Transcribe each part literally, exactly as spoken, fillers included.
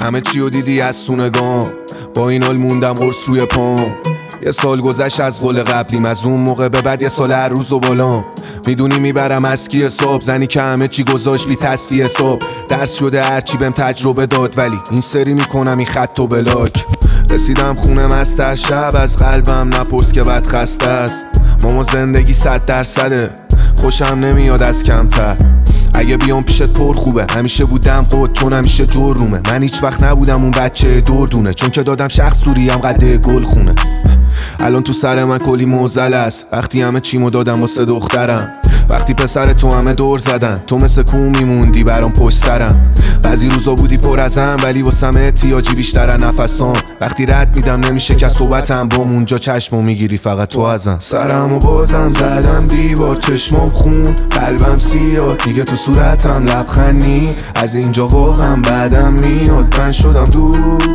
همه چی رو دیدی از سونگام، با این حال موندم قرص روی پام. یه سال گذشت از قول قبلیم، از اون موقع به بعد یه سال هر روز و بالام. میدونی میبرم اسکی صبح، زنی که همه چی گذاشت بی تصفیه صبح. درس شده هرچی بهم تجربه داد، ولی این سری میکنم این خط و بلاک. رسیدم خونه مستر شب، از قلبم نپرس که بد خسته است. ماما زندگی صد درصده، خوشم نمیاد از کمتر. اگه بیام پیشت پر خوبه، همیشه بودم قد چون همیشه جور رومه. من هیچ وقت نبودم اون بچه دردونه، چون که دادم شخص سوریم قده گل خونه. الان تو سر من کلی موزل است، وقتی همه چیمو دادم واسه دخترم. وقتی پسر تو همه دور زدن، تو مثل کو میموندی برام پشت سرم. بعضی روزا بودی پر ازم، ولی واسم احتیاجی بیشتر نفسام. وقتی رد میدم نمیشه که صحبتم بام، اونجا چشمو میگیری فقط تو ازم. سرمو بازم زدم دیوار، چشمام خون، قلبم سیاه، دیگه تو صورتم لبخندی. از اینجا واقعا بعدم میاد، من شدم دور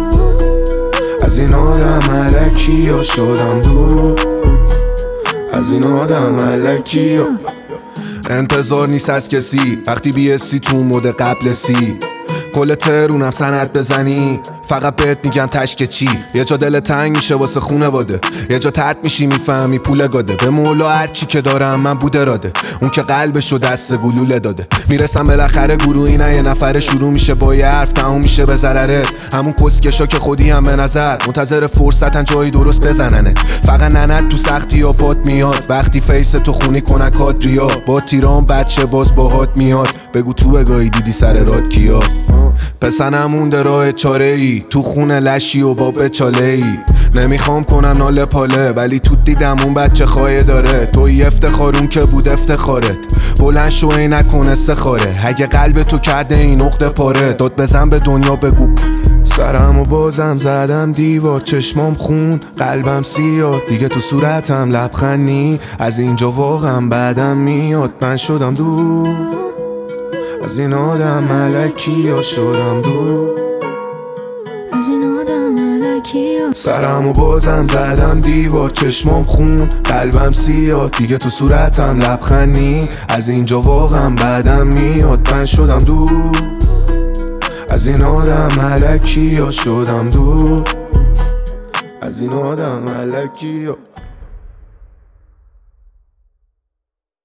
از این آدم ملکی ها، شدم دور از این آدم ملکی ها. انتظار نیست از کسی وقتی بیستی تو مود قبل سی. کل ترونم سند بزنی، فقط بهت میگم تشک چی. یه جا دل تنگ میشه واسه خونه واده، یه جا ترد میشی میفهمی پول گاده. به مولا هرچی که دارم من بوده راده، اون که قلبشو دست گلوله داده. میرسم بالاخره گروهی نه یه نفره، شروع میشه با یه حرف تموم میشه به ضررت. همون کسکشا که خودی هم به نظر منتظر فرصتن جایی درست بزننه. فقط ننت تو سختی ها پات میاد، وقتی فیس تو خونی کنن کادریا. با تیران بچه باز باهات میاد، بگو تو بگاهی دیدی سر راد کیا. پسنم مونده راه چاره ای، تو خونه لشی و باب چاله ای. نمیخوام کنم ناله پاله، ولی تو دیدم اون بچه خواهی داره. توی افتخارون که بود افتخارت، بلند شو ای نکن استخاره. اگه قلب تو کرده این عقده پاره، داد بزن به دنیا بگو. سرمو بازم زدم دیوار، چشمام خون، قلبم سیاه، دیگه تو صورتم لبخندی. از اینجا واقعا بعدم میاد، من شدم دور از این آدم ملکی ها، شدم دور از این آدم ملکی ها. سرمو بازم زدم دیوار، چشمام خون، قلبم سیاه، دیگه تو صورتم لبخندی. از اینجا واقعا بعدم میاد، من شدم دور از این آدم ملکی ها، شدم دور از این آدم ملکی ها.